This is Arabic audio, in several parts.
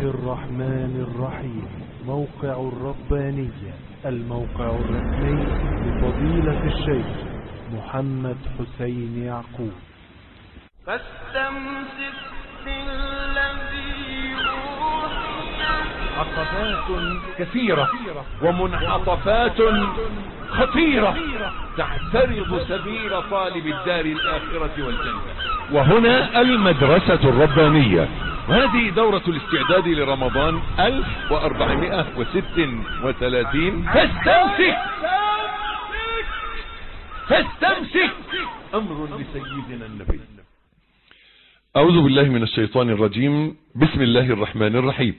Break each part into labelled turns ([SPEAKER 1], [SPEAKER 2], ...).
[SPEAKER 1] الرحمن الرحيم. موقع الربانية، الموقع الرسمي لفضيلة الشيخ محمد حسين يعقوب.
[SPEAKER 2] فاستمسك بالذي أوحي.
[SPEAKER 3] عقبات كثيرة ومنعطفات خطيرة تعترض سبيل طالب الدار الآخرة والجنة. وهنا المدرسة الربانية، وهذه دورة الاستعداد لرمضان 1436. فاستمسك أمر لسيدنا النبي. أعوذ بالله من الشيطان الرجيم. بسم الله الرحمن الرحيم.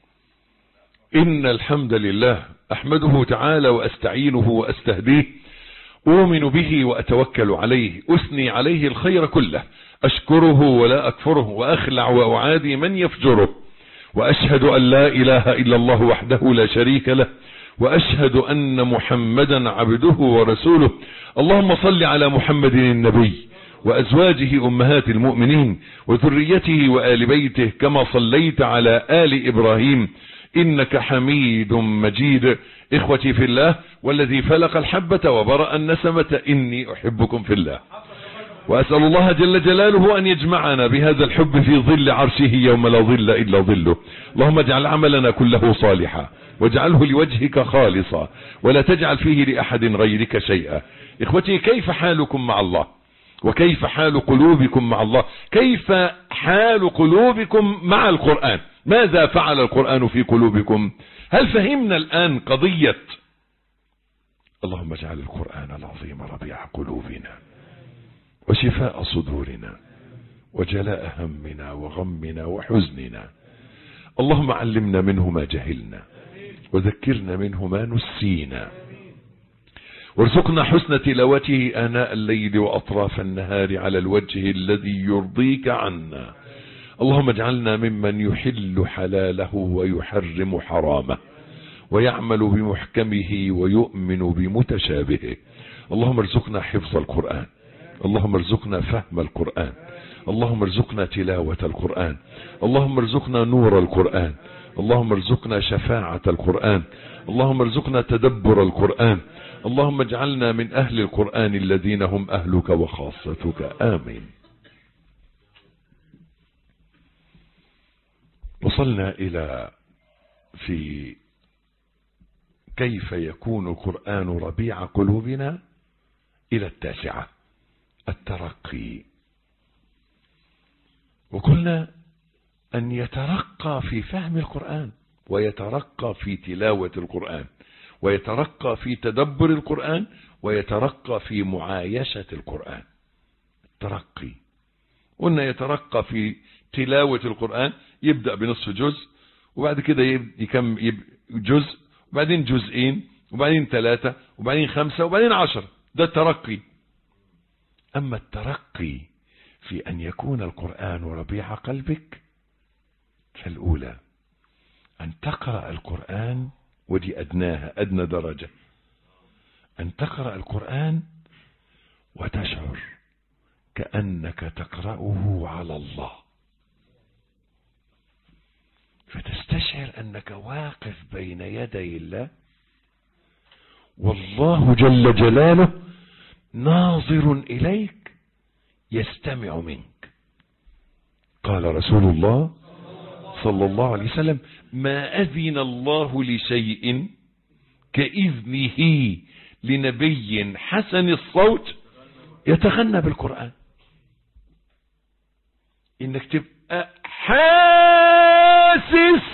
[SPEAKER 3] إن الحمد لله أحمده تعالى وأستعينه وأستهديه، أؤمن به وأتوكل عليه، أثني عليه الخير كله، أشكره ولا أكفره، وأخلع وأعادي من يفجره، وأشهد أن لا إله إلا الله وحده لا شريك له، وأشهد أن محمدا عبده ورسوله. اللهم صل على محمد النبي وأزواجه أمهات المؤمنين وذريته وآل بيته كما صليت على آل إبراهيم إنك حميد مجيد. إخوتي في الله، والذي فلق الحبة وبرأ النسمة، إني أحبكم في الله، وأسأل الله جل جلاله أن يجمعنا بهذا الحب في ظل عرشه يوم لا ظل إلا ظله. اللهم اجعل عملنا كله صالحا، واجعله لوجهك خالصا، ولا تجعل فيه لأحد غيرك شيئا. إخوتي، كيف حالكم مع الله؟ وكيف حال قلوبكم مع الله؟ كيف حال قلوبكم مع القرآن؟ ماذا فعل القرآن في قلوبكم؟ هل فهمنا الآن قضية اللهم اجعل القرآن العظيم ربيع قلوبنا وشفاء صدورنا وجلاء همنا وغمنا وحزننا؟ اللهم علمنا منه ما جهلنا، وذكرنا منه ما نسينا، وارزقنا حسن تلاوته آناء الليل وأطراف النهار على الوجه الذي يرضيك عنا. اللهم اجعلنا ممن يحل حلاله ويحرم حرامه، ويعمل بمحكمه ويؤمن بمتشابهه. اللهم ارزقنا حفظ القرآن، اللهم ارزقنا فهم القرآن، اللهم ارزقنا تلاوة القرآن، اللهم ارزقنا نور القرآن، اللهم ارزقنا شفاعة القرآن، اللهم ارزقنا تدبر القرآن، اللهم اجعلنا من أهل القرآن الذين هم أهلك وخاصتك. آمين. وصلنا إلى في كيف يكون القرآن ربيع قلوبنا إلى 9، الترقي. وقلنا أن يترقى في فهم القرآن، ويترقى في تلاوة القرآن، ويترقى في تدبر القرآن، ويترقى في معايشة القرآن. الترقي قلنا يترقى في تلاوة القرآن، يبدأ بنصف جزء، وبعد كده يكمل جزء، وبعدين جزئين، وبعدين 3، وبعدين 5، وبعدين 10. ده الترقي. أما الترقي في أن يكون القرآن ربيع قلبك، فالأولى أن تقرأ القرآن، ودي أدناها، أدنى درجة، أن تقرأ القرآن وتشعر كأنك تقرأه على الله، فتستشعر أنك واقف بين يدي الله، والله جل جلاله ناظر إليك يستمع منك. قال رسول الله صلى الله عليه وسلم: ما أذن الله لشيء كإذنه لنبي حسن الصوت يتغنى بالقرآن. إنك تبقى حاسس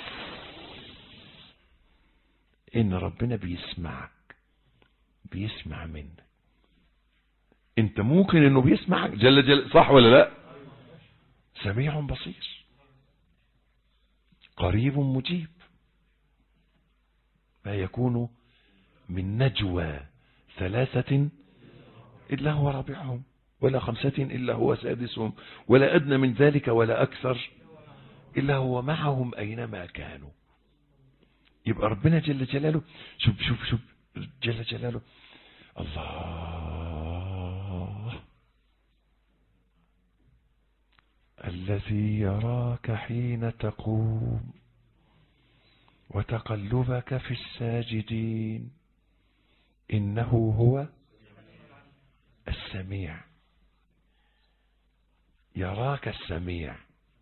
[SPEAKER 3] إن ربنا بيسمعك، بيسمع منك. انت ممكن انه بيسمعك جل جل، صح ولا لا؟ سميع بصير، قريب مجيب. ما يكون من نجوى 3 إلا هو رابعهم، ولا 5 إلا هو سادسهم، ولا أدنى من ذلك ولا أكثر إلا هو معهم أينما كانوا. يبقى ربنا جل جلاله، شوف جل جلاله، الله الذي يراك حين تقوم وتقلبك في الساجدين إنه هو السميع. يراك السميع.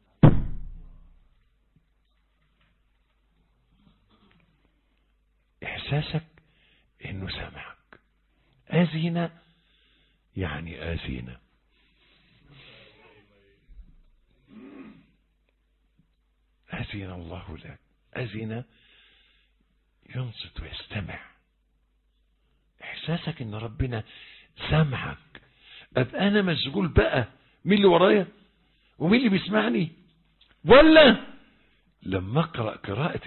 [SPEAKER 3] إحساسك إنه سمعك. أذن يعني أذن. أذن الله لك. أذن ينصت ويستمع. إحساسك إن ربنا سمعك. أبقى أنا مشغول بقى مين اللي ورايا ومين اللي بيسمعني، ولا لما أقرأ قراءة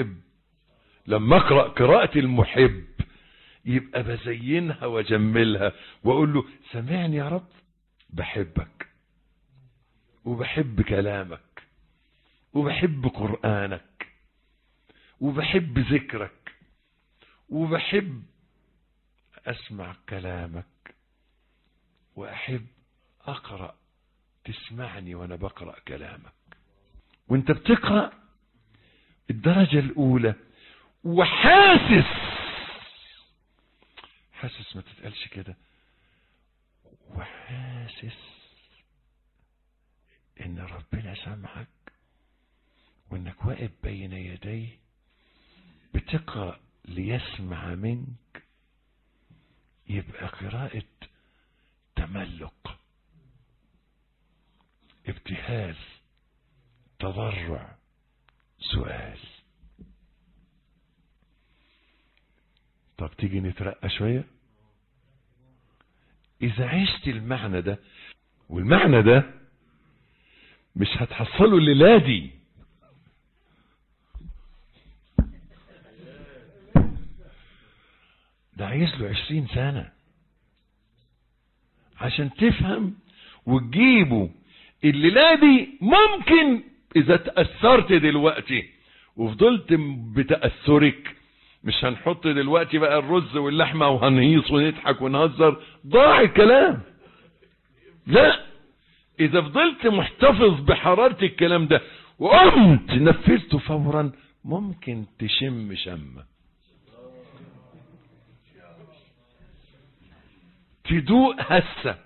[SPEAKER 3] المحب يبقى بزينها وجملها وأقول له سمعني يا رب، بحبك وبحب كلامك وبحب قرآنك وبحب ذكرك وبحب أسمع كلامك وأحب أقرأ تسمعني وأنا بقرأ كلامك. وانت بتقرأ الدرجة الأولى وحاسس ما تتقالش كده، وحاسس إن ربنا سمعك وإنك واقف بين يديه بتقرأ ليسمع منك، يبقى قراءة تملق، ابتهال، تضرع، سؤال. طب تيجي نترقى شوية. إذا عشت المعنى ده، والمعنى ده مش هتحصله الليلة دي، ده عايز له 20 سنة عشان تفهم وتجيبه. الليلة دي ممكن إذا تأثرت دلوقتي وفضلت بتأثرك، مش هنحط دلوقتي بقى الرز واللحمة وهنهيص ونضحك ونهزر، ضاع الكلام. لا، إذا فضلت محتفظ بحرارة الكلام ده وقمت نفذته فورا، ممكن تشم شمة، تدوق هسة،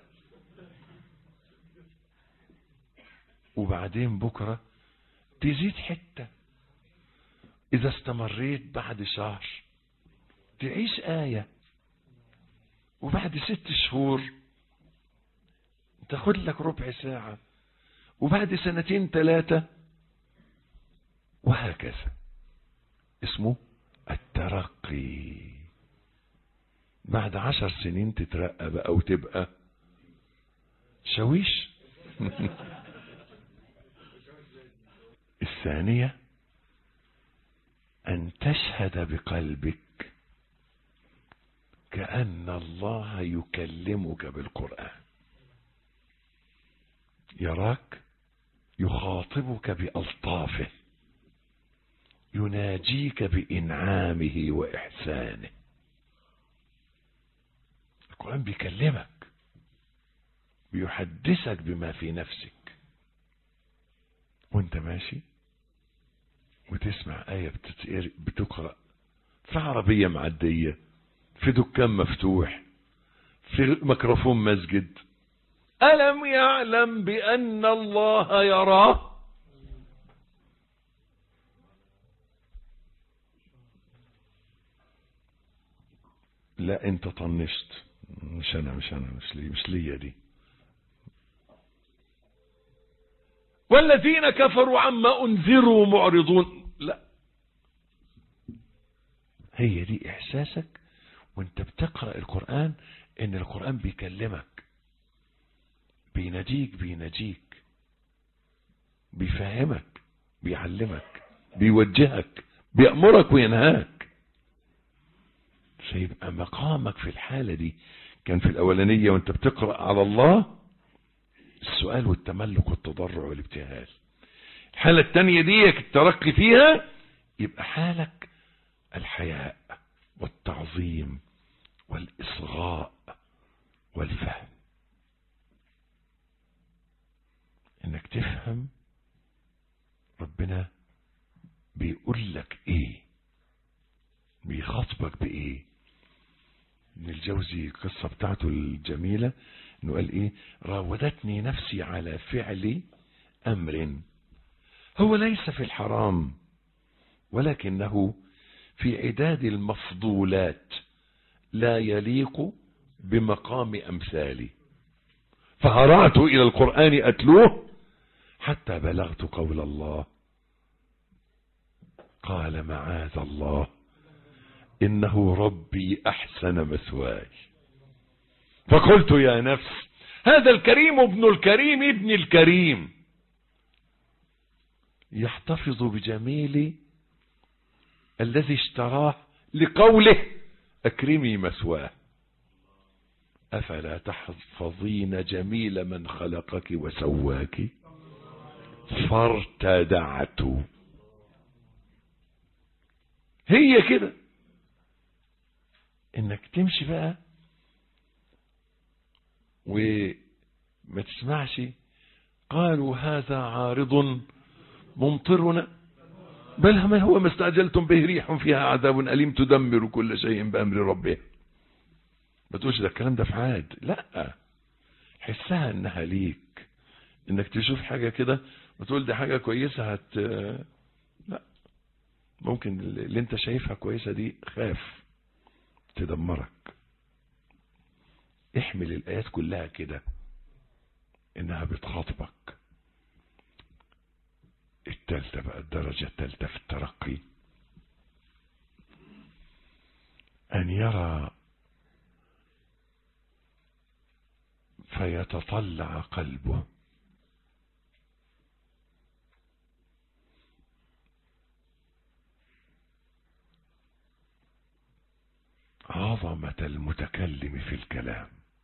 [SPEAKER 3] وبعدين بكرة تزيد حتة. إذا استمريت بعد شهر تعيش آية، وبعد 6 شهور تاخد لك ربع ساعة، وبعد 2 3 وهكذا. اسمه الترقي. بعد 10 سنين تترقى بقى وتبقى شويش. الثانية أن تشهد بقلبك كأن الله يكلمك بالقرآن، يراك، يخاطبك بألطافه، يناجيك بإنعامه وإحسانه. القرآن بيكلمك، بيحدثك بما في نفسك، وانت ماشي وتسمع آية بتقرأ في عربية معدية، في دكان مفتوح، في ميكروفون مسجد. ألم يعلم بأن الله يراه؟ لا انت طنشت. مش ليا دي. والذين كفروا عما أنذروا معرضون. لا، هي دي إحساسك وانت بتقرأ القرآن، ان القرآن بيكلمك، بيناجيك، بيفهمك، بيعلمك، بيوجهك، بيأمرك وينهاك. فيبقى مقامك في الحالة دي كان في الأولانية وانت بتقرأ على الله السؤال والتملك والتضرع والابتهال. الحالة الثانية دي الترقي فيها يبقى حالك الحياء والتعظيم والإصغاء والفهم، انك تفهم ربنا بيقول لك ايه؟ بيخاطبك بايه؟ ابن الجوزي القصة بتاعته الجميلة انه قال ايه؟ راودتني نفسي على فعل امر هو ليس في الحرام ولكنه في عداد المفضولات لا يليق بمقام امثالي، فهرعت الى القرآن اتلوه حتى بلغت قول الله قال معاذ الله إنه ربي أحسن مثواي. فقلت يا نفس هذا الكريم ابن الكريم ابن الكريم يحتفظ بجميل الذي اشتراه لقوله أكرمي مثواه، أفلا تحفظين جميل من خلقك وسواك؟ فارتدعت. هي كده انك تمشي بقى وما تسمعش قالوا هذا عارض ممطرنا بل ما هو ما استعجلتم به ريح فيها عذاب أليم تدمر كل شيء بأمر ربه. ما تقولش ده الكلام ده في عاد، لا، حسها انها ليك، انك تشوف حاجة كده وتقول دي حاجة كويسة لا، ممكن اللي انت شايفها كويسة دي خاف تدمرك. احمل الآيات كلها كده انها بتخاطبك. التالتة بقى، الدرجة التالتة في الترقي، ان يرى فيتطلع قلبه عظمة المتكلم في الكلام،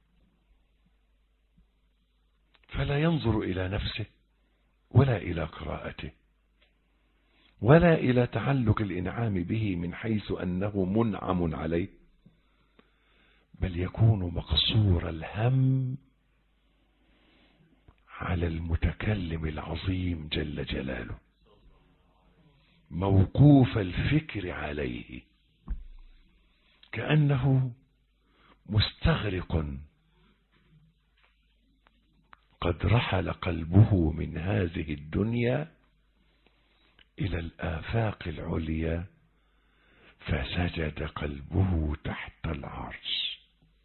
[SPEAKER 3] فلا ينظر إلى نفسه ولا إلى قراءته ولا إلى تعلق الإنعام به من حيث أنه منعم عليه، بل يكون مقصور الهم على المتكلم العظيم جل جلاله، موقوف الفكر عليه، كأنه مستغرق قد رحل قلبه من هذه الدنيا إلى الآفاق العليا فسجد قلبه تحت العرش.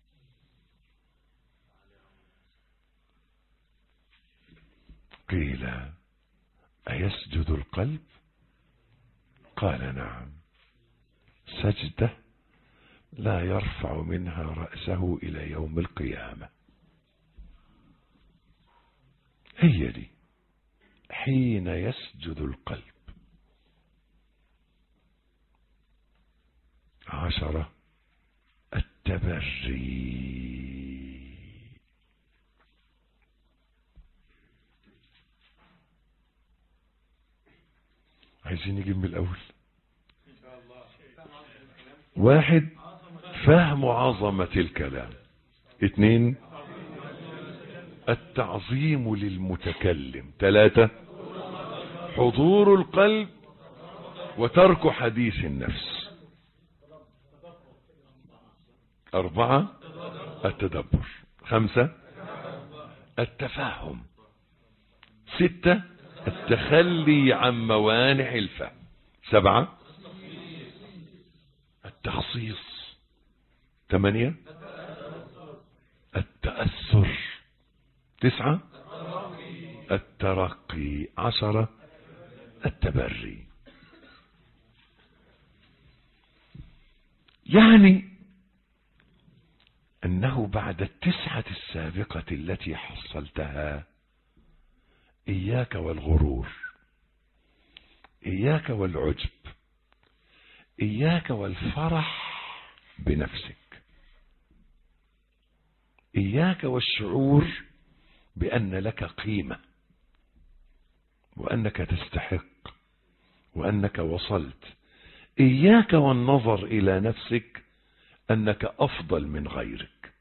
[SPEAKER 3] قيل أيسجد القلب؟ قال نعم، سجدة لا يرفع منها رأسه إلى يوم القيامة. هي دي حين يسجد القلب. 10 التبري. عايزين نجيب من الأول. 1 فهم عظمة الكلام. 2 التعظيم للمتكلم. 3 حضور القلب وترك حديث النفس. 4 التدبر. 5 التفاهم. 6 التخلي عن موانع الفهم. 7 التخصيص. 8 التأثر. 9 الترقي. 10 التبري. يعني أنه بعد 9 السابقة التي حصلتها، إياك والغرور، إياك والعجب، إياك والفرح بنفسك، إياك والشعور بأن لك قيمة وأنك تستحق وأنك وصلت، إياك والنظر إلى نفسك أنك أفضل من غيرك.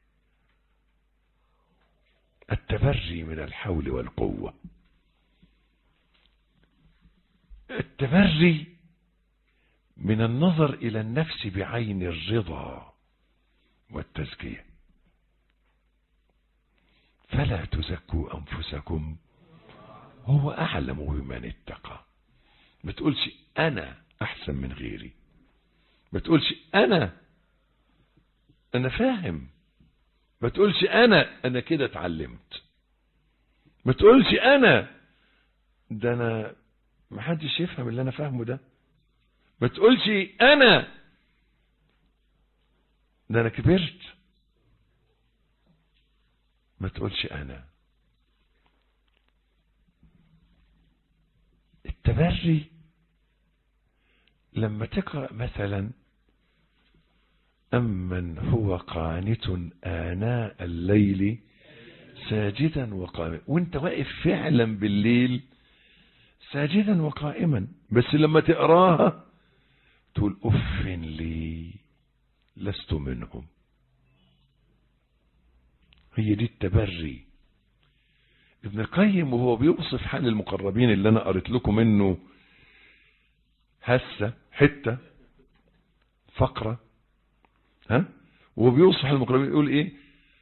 [SPEAKER 3] التبري من الحول والقوة. التبري من النظر إلى النفس بعين الرضا والتزكية. فلا تزكوا أنفسكم هو أعلم بمن اتقى. ما تقولش أنا أحسن من غيري، ما تقولش أنا فاهم، ما تقولش أنا كده اتعلمت، ما تقولش ده أنا ما حدش يفهم اللي أنا فاهمه ده، ما تقولش ده أنا كبرت، ما تقولش التبري لما تقرأ مثلا أمن هو قانت آناء الليل ساجدا وقائما، وانت واقف فعلا بالليل ساجدا وقائما، بس لما تقراها تقول أف لي لست منهم. هي دي التبري. ابن القيم وهو بيوصف حال المقربين اللي انا قريت لكم منه حتة فقرة وهو بيوصف حال المقربين يقول ايه؟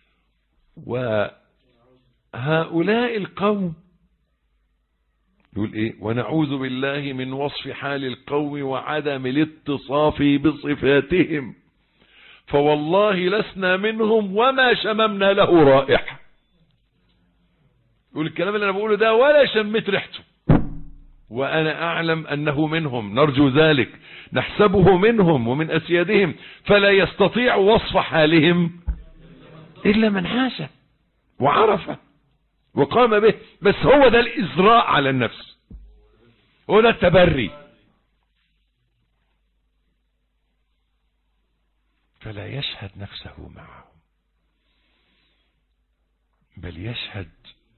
[SPEAKER 3] وهؤلاء القوم، يقول ايه؟ ونعوذ بالله من وصف حال القوم وعدم الاتصاف بصفاتهم، فوالله لسنا منهم وما شممنا له رائحة. يقول الكلام اللي انا بقوله ده ولا شمت ريحته، وانا اعلم انه منهم، نرجو ذلك، نحسبه منهم ومن اسيادهم، فلا يستطيع وصف حالهم الا من عاش وعرفه وقام به. بس هو ده الازراء على النفس، هو ده التبري. فلا يشهد نفسه معهم، بل يشهد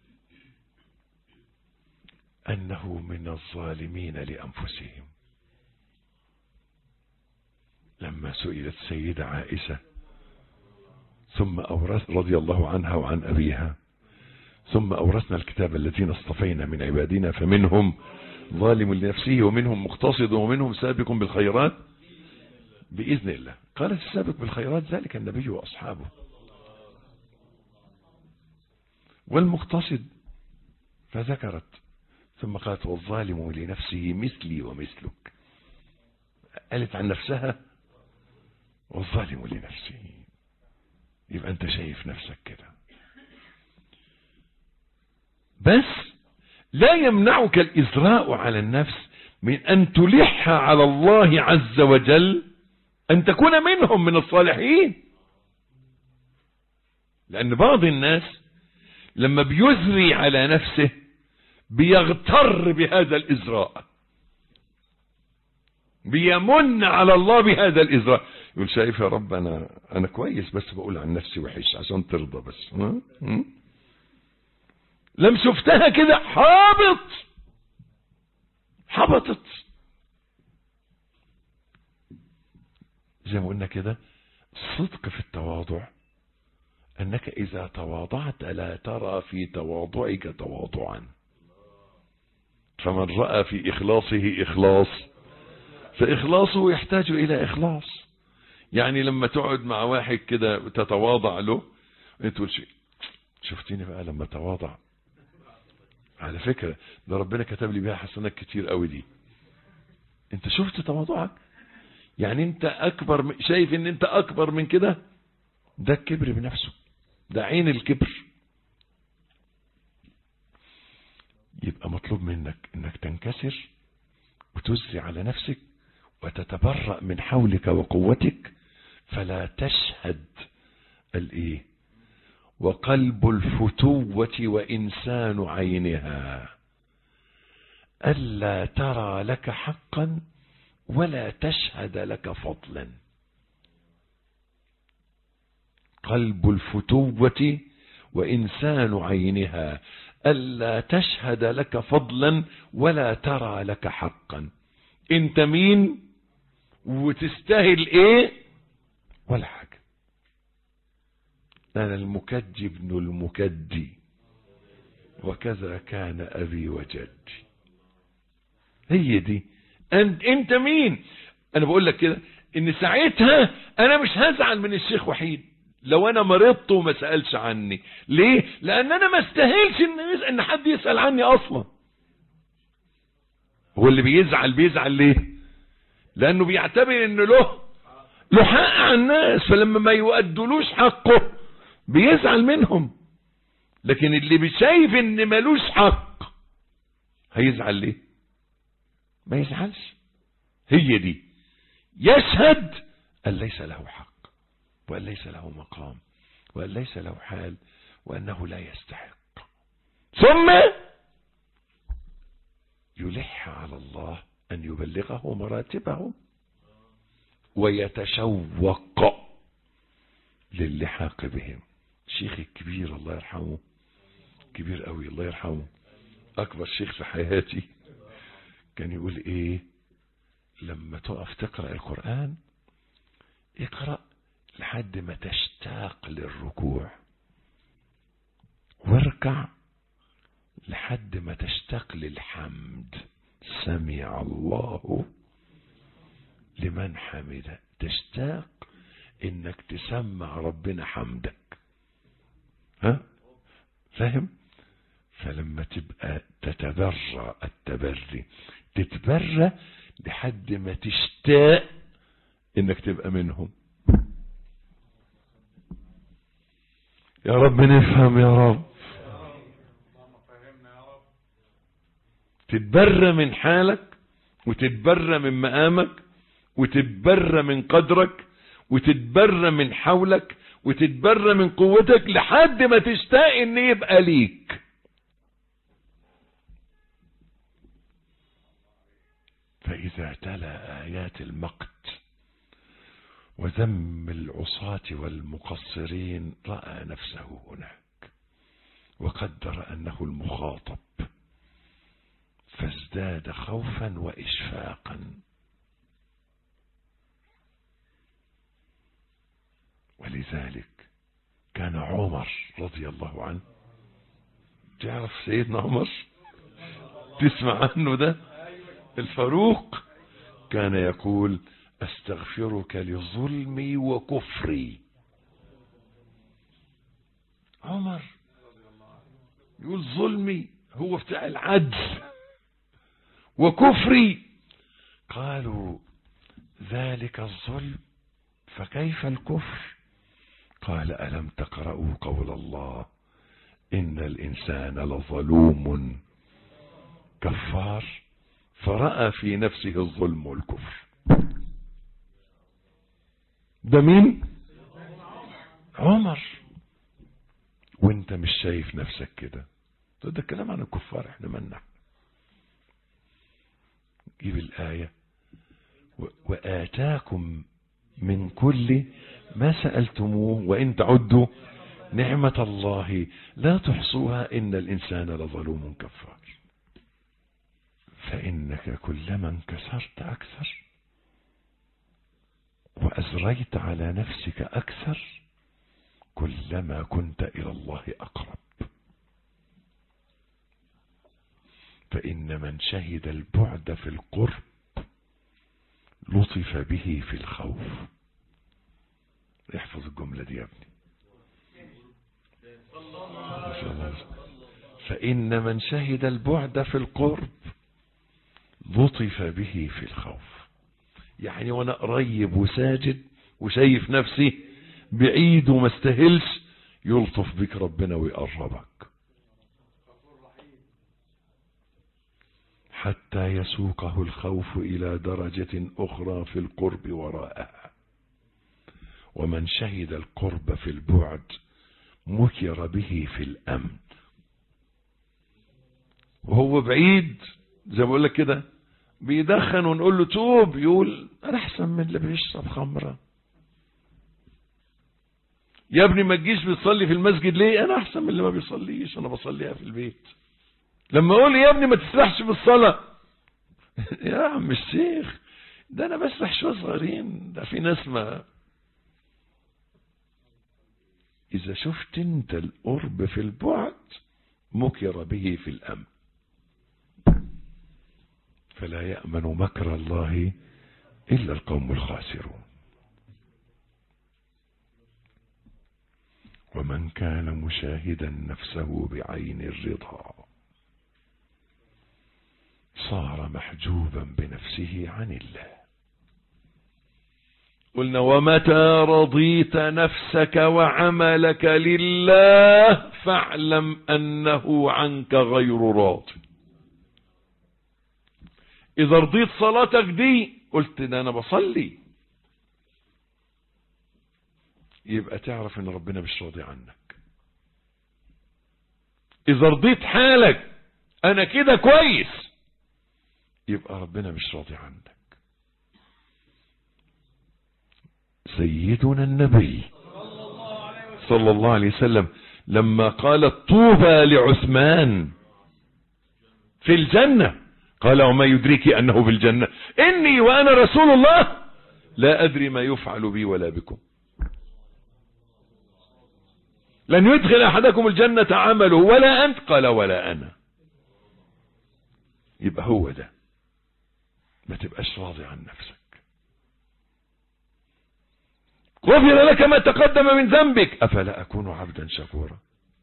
[SPEAKER 3] أنه من الظالمين لأنفسهم. لما سئلت سيدة عائشة ثم رضي الله عنها وعن أبيها، ثم أورثنا الكتاب الذين اصطفينا من عبادنا فمنهم ظالم لنفسه ومنهم مقتصد ومنهم سابق بالخيرات بإذن الله. قالت السابق بالخيرات ذلك النبي وأصحابه، والمقتصد فذكرت ثم قالت والظالم لنفسه مثلي ومثلك. قالت عن نفسها والظالم لنفسه، يبقى أنت شايف نفسك كده. بس لا يمنعك الإزراء على النفس من أن تلح على الله عز وجل أن تكون منهم من الصالحين. لأن بعض الناس لما بيزري على نفسه بيغتر بهذا الإزراء، بيمن على الله بهذا الإزراء، يقول شايف يا رب أنا كويس بس بقول عن نفسي وحش عشان ترضى بس. لم شفتها كده حبطت. زي ما قلنا كده، الصدق في التواضع أنك إذا تواضعت لا ترى في تواضعك تواضعا، فمن رأى في إخلاصه إخلاص فإخلاصه يحتاج إلى إخلاص. يعني لما تقعد مع واحد كده تتواضع له، انت تقول شفتيني بقى لما تواضع، على فكرة ده ربنا كتب لي بيها حسنات كتير قوي دي. انت شفت تواضعك؟ يعني انت اكبر، شايف ان انت اكبر من كده؟ ده الكبر بنفسه، ده عين الكبر. يبقى مطلوب منك انك تنكسر وتزري على نفسك وتتبرأ من حولك وقوتك، فلا تشهد الايه؟ وقلب الفتوة وإنسان عينها ألا ترى لك حقا ولا تشهد لك فضلا. قلب الفتوة وإنسان عينها ألا تشهد لك فضلا ولا ترى لك حقا. انت مين وتستاهل ايه؟ ولا حاجة. أنا المكدي ابن المكدي وكذا كان أبي وجدي. هي دي. أنت مين؟ انا بقول لك كده ان ساعتها انا مش هزعل من الشيخ وحيد لو انا مرضت وما سألش عني. ليه؟ لان انا ما استاهلش ان حد يسأل عني اصلا. هو اللي بيزعل ليه؟ لانه بيعتبر ان له حق على الناس، فلما ما يؤدلوش حقه بيزعل منهم. لكن اللي شايف ان ملوش حق هيزعل ليه؟ ما يزعلش. هي دي يشهد ان ليس له حق، وان ليس له مقام، وان ليس له حال، وانه لا يستحق، ثم يلح على الله ان يبلغه مراتبه ويتشوق للحاق بهم. شيخ الكبير الله يرحمه، كبير قوي الله يرحمه، اكبر شيخ في حياتي، كان يقول ايه لما تقف تقرأ القرآن؟ اقرأ لحد ما تشتاق للركوع، واركع لحد ما تشتاق للحمد، سمع الله لمن حمده، تشتاق انك تسمع ربنا حمدك. ها فاهم؟ فلما تبقى تتبرى التبري، تتبرى لحد ما تشتاق انك تبقى منهم. يا رب نفهم يا رب. تتبرى من حالك، وتتبرى من مقامك، وتتبرى من قدرك، وتتبرى من حولك، وتتبرى من قوتك لحد ما تشتاق ان يبقى ليك. فإذا تلا آيات المقت وذم العصاة والمقصرين رأى نفسه هناك وقدر أنه المخاطب، فازداد خوفا وإشفاقا. ولذلك كان عمر رضي الله عنه، تعرف سيدنا عمر؟ تسمع عنه ده؟ الفاروق كان يقول استغفرك لظلمي وكفري. عمر يقول ظلمي هو بتاع العدل، وكفري قالوا ذلك الظلم فكيف الكفر؟ قال ألم تقرأوا قول الله إن الإنسان لظلوم كفار؟ فرأى في نفسه الظلم والكفر. ده مين؟ عمر. وانت مش شايف نفسك كده؟ ده الكلام عن الكفار، احنا منا. جيب الآية وآتاكم من كل ما سألتموه وإن تعدوا نعمة الله لا تحصوها إن الإنسان لظلوم كفار. فإنك كلما انكسرت أكثر وأزريت على نفسك أكثر كلما كنت إلى الله أقرب. فإن من شهد البعد في القرب لطف به في الخوف. احفظ الجملة دي يا ابني. فإن من شهد البعد في القرب لطف به في الخوف. يعني وانا قريب وساجد وشايف نفسي بعيد وما استاهلش، يلطف بك ربنا ويقربك حتى يسوقه الخوف إلى درجة أخرى في القرب وراءها. ومن شهد القرب في البعد مكر به في الأمن. وهو بعيد زي ما بقول لك كده بيدخن ونقول له توب، يقول انا احسن من اللي بيشرب خمره. يا ابني ما تجيش بتصلي في المسجد ليه؟ انا احسن من اللي ما بيصليش، انا بصليها في البيت. لما اقول يا ابني ما تسرحش بالصلاه يا عم الشيخ ده انا بسرح شويه صغيرين، ده في ناس ما. اذا شفت انت القرب في البعد مكر به في الامن. فلا يأمن مكر الله إلا القوم الخاسرون. ومن كان مشاهدا نفسه بعين الرضا صار محجوبا بنفسه عن الله. قلنا ومتى رضيت نفسك وعملك لله فاعلم أنه عنك غير راض. إذا رضيت صلاتك دي قلت ده أنا بصلي، يبقى تعرف ان ربنا مش راضي عنك. اذا رضيت حالك انا كده كويس، يبقى ربنا مش راضي عنك. سيدنا النبي صلى الله عليه وسلم لما قال طوبى لعثمان في الجنة قال وما يدريك انه في الجنة اني وانا رسول الله لا ادري ما يفعل بي ولا بكم لن يدخل احدكم الجنة عمله ولا انت قال ولا انا. يبقى هو ده، ما تبقاش راضي عن نفسك. غفر لك ما تقدم من ذنبك افلا اكون عبدا شكورا.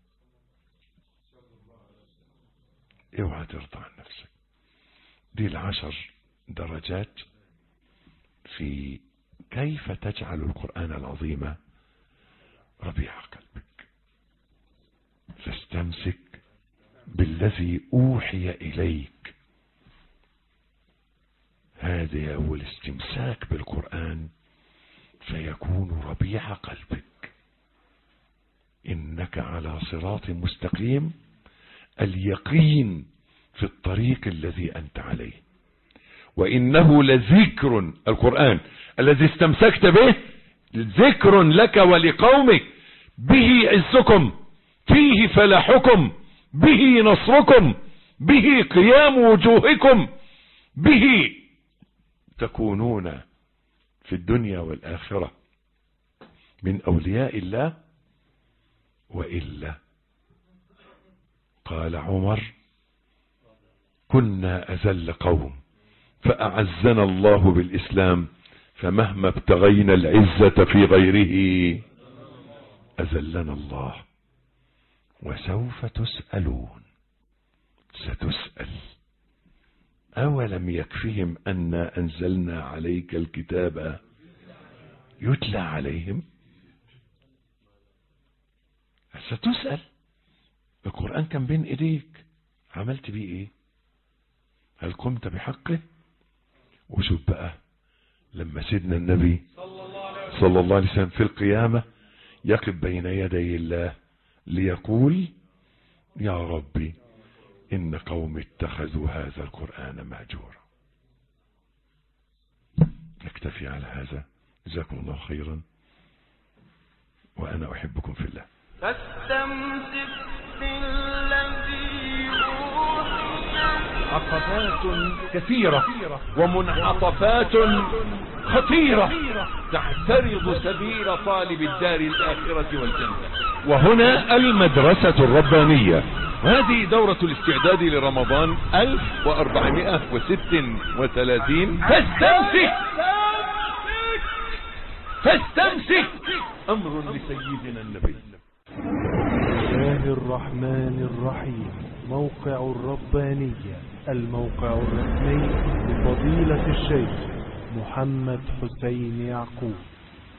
[SPEAKER 3] اوعى ترضى عن نفسك. دي 10 درجات في كيف تجعل القرآن العظيم ربيع قلبك. فاستمسك بالذي أوحي إليك. هذا هو الاستمساك بالقرآن فيكون ربيع قلبك. إنك على صراط مستقيم، اليقين في الطريق الذي أنت عليه. وإنه لذكر، القرآن الذي استمسكت به ذكر لك ولقومك، به عزكم، فيه فلاحكم، به نصركم، به قيام وجوهكم، به تكونون في الدنيا والآخرة من أولياء الله. وإلا قال عمر كنا أذل قوم فأعزنا الله بالإسلام فمهما ابتغينا العزة في غيره أذلنا الله. وسوف تسألون، ستسأل. أولم يكفهم أنا أنزلنا عليك الكتاب يتلى عليهم؟ ستسأل. القرآن كان بين إيديك، عملت بيه إيه؟ هل قمت بحقه؟ وشوف بقى لما سيدنا النبي صلى الله عليه وسلم في القيامة يقف بين يدي الله ليقول يا ربي إن قوم اتخذوا هذا القرآن مهجورا. نكتفي على هذا. جزاكم الله خيرا وأنا أحبكم في الله.
[SPEAKER 2] فاستمسك بالذي أوحي.
[SPEAKER 3] عقبات كثيرة ومنعطفات خطيرة تعترض سبيل طالب الدار الآخرة والجنة. وهنا المدرسة الربانية، وهذه دورة الاستعداد لرمضان 1436. فاستمسك أمر لسيدنا النبي.
[SPEAKER 1] الله الرحمن الرحيم. موقع الربانية، الموقع الرسمي لفضيلة الشيخ محمد حسين يعقوب.